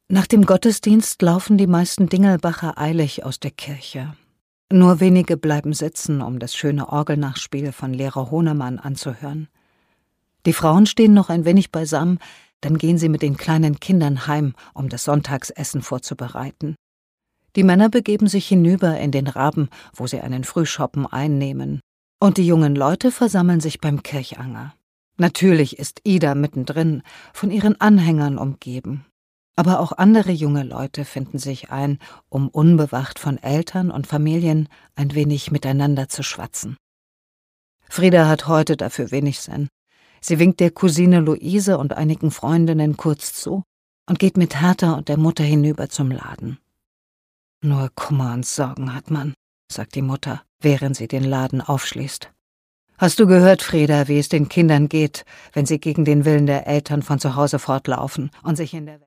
Nach dem Gottesdienst laufen die meisten Dingelbacher eilig aus der Kirche. Nur wenige bleiben sitzen, um das schöne Orgelnachspiel von Lehrer Hohnemann anzuhören. Die Frauen stehen noch ein wenig beisammen, dann gehen sie mit den kleinen Kindern heim, um das Sonntagsessen vorzubereiten. Die Männer begeben sich hinüber in den Raben, wo sie einen Frühschoppen einnehmen. Und die jungen Leute versammeln sich beim Kirchanger. Natürlich ist Ida mittendrin, von ihren Anhängern umgeben. Aber auch andere junge Leute finden sich ein, um unbewacht von Eltern und Familien ein wenig miteinander zu schwatzen. Frieda hat heute dafür wenig Sinn. Sie winkt der Cousine Luise und einigen Freundinnen kurz zu und geht mit Hertha und der Mutter hinüber zum Laden. »Nur Kummer und Sorgen hat man«, sagt die Mutter, während sie den Laden aufschließt. »Hast du gehört, Frieda, wie es den Kindern geht, wenn sie gegen den Willen der Eltern von zu Hause fortlaufen und sich in der